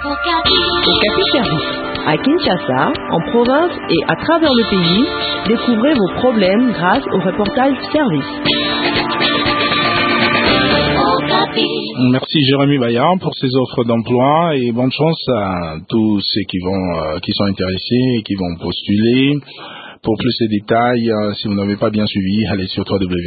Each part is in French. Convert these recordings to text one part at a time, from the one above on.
Okapi Service. À Kinshasa, en province et à travers le pays, découvrez vos problèmes grâce au reportage Service. Merci Jérémy Bayard pour ces offres d'emploi et bonne chance à tous ceux qui sont intéressés et qui vont postuler. Pour plus de détails, si vous n'avez pas bien suivi, allez sur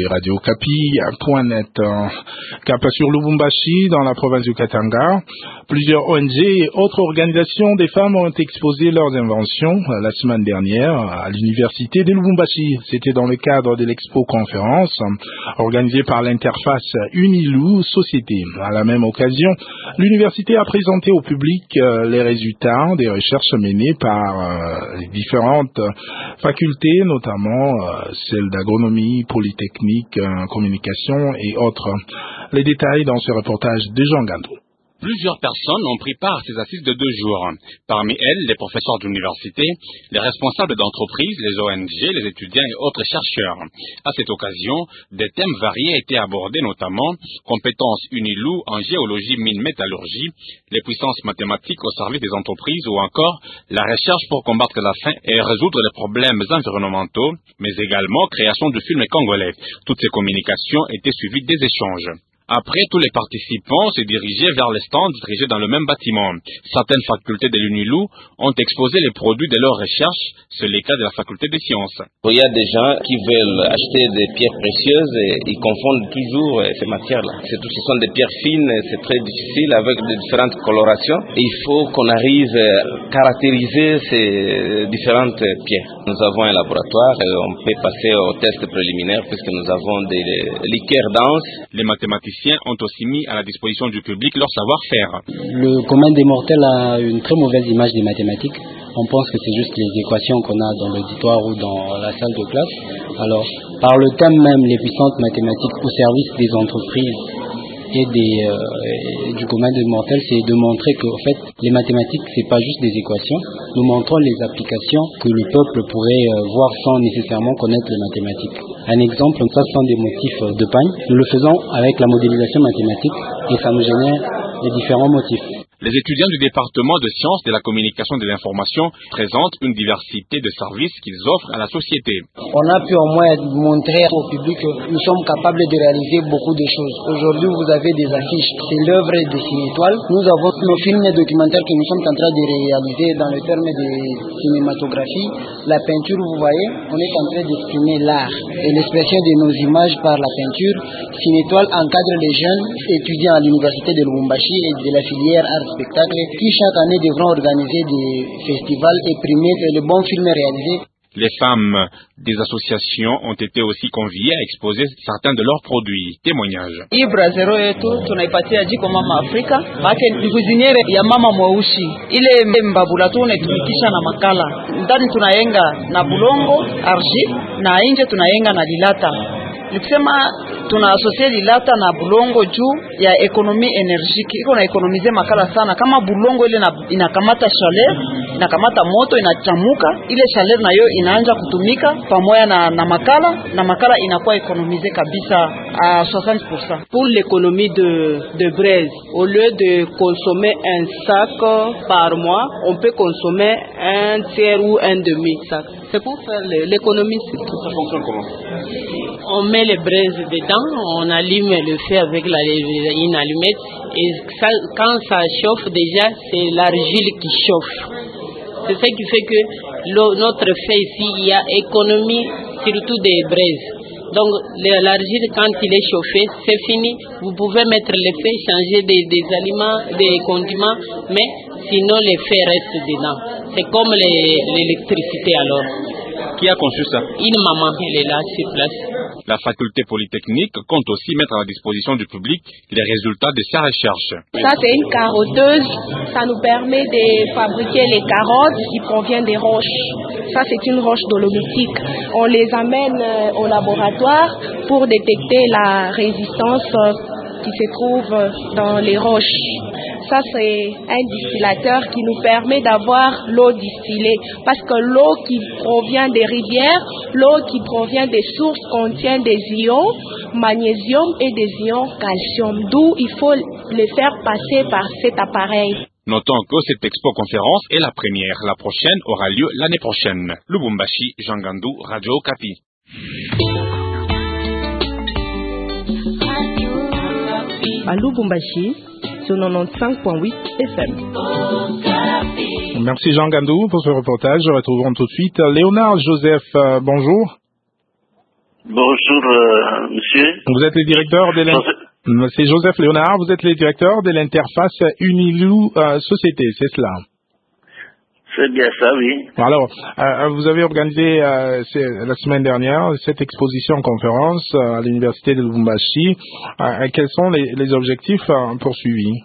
www.radiokapi.net. Cap sur Lubumbashi, dans la province du Katanga, plusieurs ONG et autres organisations des femmes ont exposé leurs inventions la semaine dernière à l'université de Lubumbashi. C'était dans le cadre de l'expo-conférence organisée par l'interface Unilou Société. À la même occasion, l'université a présenté au public les résultats des recherches menées par les différentes facultés, notamment celles d'agronomie, polytechnique, communication et autres. Les détails dans ce reportage de Jean Gandou. Plusieurs personnes ont pris part à ces assises de 2 jours. Parmi elles, les professeurs d'université, les responsables d'entreprises, les ONG, les étudiants et autres chercheurs. À cette occasion, des thèmes variés étaient abordés, notamment compétences Unilou en géologie, mine, métallurgie, les puissances mathématiques au service des entreprises ou encore la recherche pour combattre la faim et résoudre les problèmes environnementaux, mais également création de films congolais. Toutes ces communications étaient suivies des échanges. Après, tous les participants se dirigeaient vers les stands dirigés dans le même bâtiment. Certaines facultés de l'UNILU ont exposé les produits de leurs recherches. C'est le cas de la faculté des sciences. Il y a des gens qui veulent acheter des pierres précieuses et ils confondent toujours ces matières-là. Ce sont des pierres fines, c'est très difficile avec de différentes colorations. Et il faut qu'on arrive à caractériser ces différentes pierres. Nous avons un laboratoire et on peut passer au test préliminaire puisque nous avons des liqueurs denses. Les mathématiciens ont aussi mis à la disposition du public leur savoir-faire. Le commun des mortels a une très mauvaise image des mathématiques. On pense que c'est juste les équations qu'on a dans l'auditoire ou dans la salle de classe. Alors, par le thème même, les puissances mathématiques au service des entreprises et du commun des mortels, c'est de montrer que, en fait, les mathématiques, c'est pas juste des équations. Nous montrons les applications que le peuple pourrait voir sans nécessairement connaître les mathématiques. Un exemple, ça sont des motifs de pagne. Nous le faisons avec la modélisation mathématique et ça nous génère les différents motifs. Les étudiants du département de sciences de la communication et de l'information présentent une diversité de services qu'ils offrent à la société. On a pu au moins montrer au public que nous sommes capables de réaliser beaucoup de choses. Aujourd'hui, vous avez des affiches, c'est l'œuvre de Cinétoile. Nous avons nos films documentaires que nous sommes en train de réaliser dans le terme de cinématographie. La peinture, vous voyez, on est en train d'exprimer l'art et l'expression de nos images par la peinture. Cinétoile encadre les jeunes étudiants à l'université de Lubumbashi et de la filière art spectacle qui chaque année devront organiser des festivals et primer les bons films réalisés. Les femmes des associations ont été aussi conviées à exposer certains de leurs produits. Témoignages. Hii brazero yetu tunaipatia jiko mama Afrika, make ni cuisiniere ya mama mweusi. Ile mbabula tu unatumikisha na makala. Ndani tunayenga na bulongo, argile, na nje tunayenga na lilata. Nikisema tuna associate lilata na bulongo juu ya ekonomi energiki. Iko na ekonomize makala sana. Kama bulongo ile inakamata chaleur, inakamata moto, inachamuka, ile chaleur nayo inaanza kutumika pamoja na makala inakuwa ekonomize kabisa à 60%. Pour l'économie de braise, au lieu de consommer un sac par mois, on peut consommer un tiers ou un demi-sac. C'est pour faire l'économie. Ça fonctionne comment? On met les braises dedans, on allume le feu avec une allumette et ça, quand ça chauffe déjà, c'est l'argile qui chauffe. C'est ce qui fait que notre feu ici, il y a économie surtout des braises. Donc l'argile, quand il est chauffé, c'est fini. Vous pouvez mettre le feu, changer des aliments, des condiments, mais sinon les feux restent dedans. C'est comme l'électricité alors. Qui a conçu ça? Une maman, elle est là sur place. La faculté polytechnique compte aussi mettre à la disposition du public les résultats de sa recherche. Ça, c'est une carotteuse. Ça nous permet de fabriquer les carottes qui proviennent des roches. Ça, c'est une roche dolomitique. On les amène au laboratoire pour détecter la résistance qui se trouve dans les roches. Ça, c'est un distillateur qui nous permet d'avoir l'eau distillée. Parce que l'eau qui provient des rivières, l'eau qui provient des sources contient des ions magnésium et des ions calcium. D'où il faut les faire passer par cet appareil. Notons que cette expo-conférence est la première. La prochaine aura lieu l'année prochaine. Lubumbashi, Jean Gandou, Radio Okapi. À Lubumbashi, sur 95.8 FM. Merci Jean Gandou pour ce reportage. Retrouvons tout de suite Léonard Joseph. Bonjour. Bonjour, monsieur. Vous êtes le directeur de C'est Joseph Léonard, vous êtes le directeur de l'interface Unilou Société, c'est cela? C'est bien ça, oui. Alors, vous avez organisé la semaine dernière cette exposition conférence à l'université de Lubumbashi. Quels sont les objectifs poursuivis?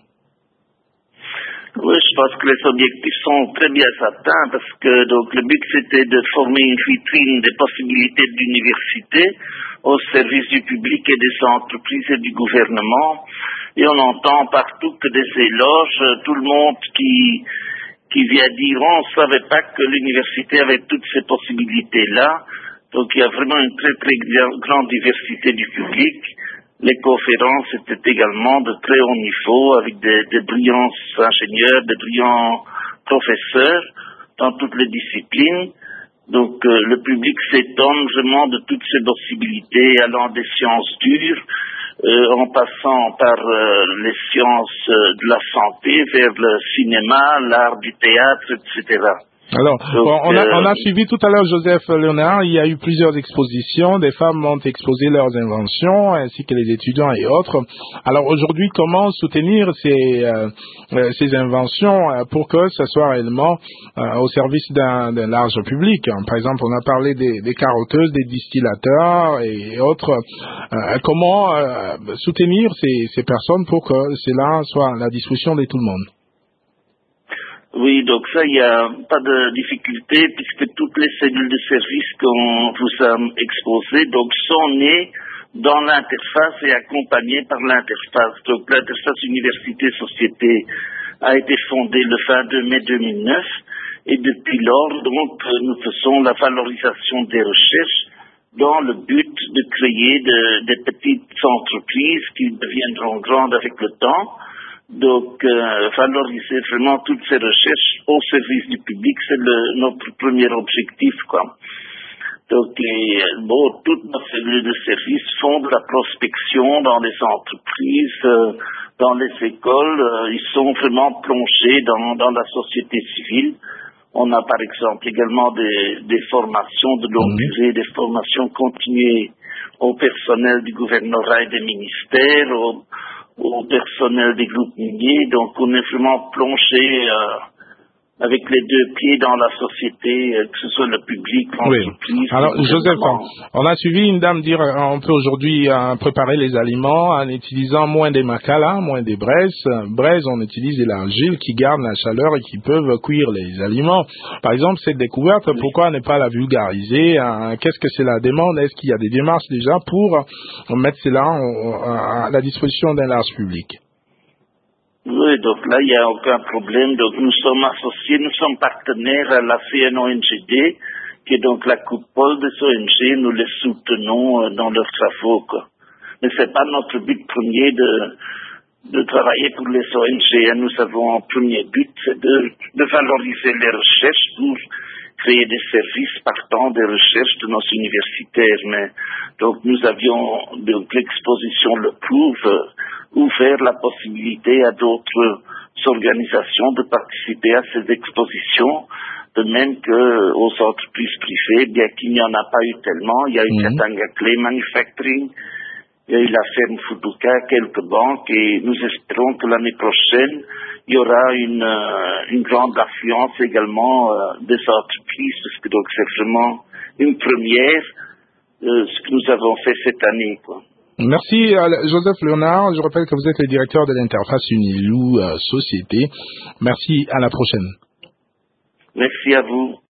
Oui, je pense que les objectifs sont très bien atteints parce que donc le but c'était de former une vitrine des possibilités de l'université au service du public et des entreprises et du gouvernement. Et on entend partout que des éloges, tout le monde qui vient dire on ne savait pas que l'université avait toutes ces possibilités-là. Donc il y a vraiment une très très grande diversité du public. Les conférences étaient également de très haut niveau avec des brillants ingénieurs, des brillants professeurs dans toutes les disciplines. Donc le public s'étonne vraiment de toutes ces possibilités allant des sciences dures en passant par les sciences de la santé vers le cinéma, l'art du théâtre, etc. Alors, on a suivi tout à l'heure Joseph Léonard, il y a eu plusieurs expositions, des femmes ont exposé leurs inventions, ainsi que les étudiants et autres. Alors aujourd'hui, comment soutenir ces inventions pour que ça soit réellement au service d'un large public? Par exemple, on a parlé des carotteuses, des distillateurs et autres. Comment soutenir ces personnes pour que cela soit à la disposition de tout le monde? Oui, donc ça, il n'y a pas de difficulté puisque toutes les cellules de service qu'on vous a exposées donc, sont nées dans l'interface et accompagnées par l'interface. Donc l'interface université-société a été fondée le 22 mai 2009 et depuis lors, donc, nous faisons la valorisation des recherches dans le but de créer des petites entreprises qui deviendront grandes avec le temps. Donc, valoriser vraiment toutes ces recherches au service du public, c'est notre premier objectif, quoi. Donc, toutes nos cellules de service font de la prospection dans les entreprises, dans les écoles. Ils sont vraiment plongés dans la société civile. On a par exemple également des formations de longue durée, des formations continuées au personnel du gouvernorat et des ministères, au personnel des groupes miniers. Donc on est vraiment plongé avec les deux pieds dans la société, que ce soit le public, l'entreprise. Oui. Alors Joseph, on a suivi une dame dire on peut aujourd'hui préparer les aliments en utilisant moins des makala, moins des braises. Braises, on utilise de l'argile qui garde la chaleur et qui peuvent cuire les aliments. Par exemple, cette découverte, pourquoi ne pas la vulgariser? Qu'est-ce que cela demande? Est-ce qu'il y a des démarches déjà pour mettre cela à la disposition d'un large public? Oui, donc là, il n'y a aucun problème. Donc, nous sommes associés, nous sommes partenaires à la CNONGD, qui est donc la coupole des ONG. Nous les soutenons dans leurs travaux, quoi. Mais c'est pas notre but premier de travailler pour les ONG. Nous avons un premier but, c'est de valoriser les recherches pour créer des services partant des recherches de nos universitaires. Mais, donc, nous avions, donc, l'exposition le prouve, ouvert la possibilité à d'autres organisations de participer à ces expositions, de même qu'aux entreprises privées, bien qu'il n'y en a pas eu tellement. Il y a eu Katanga Clay Manufacturing, il y a eu la ferme Futuka, quelques banques, et nous espérons que l'année prochaine, il y aura une grande affluence également des entreprises, parce que donc c'est vraiment une première, ce que nous avons fait cette année, quoi. Merci Joseph Léonard. Je rappelle que vous êtes le directeur de l'interface Unilou Société. Merci, à la prochaine. Merci à vous.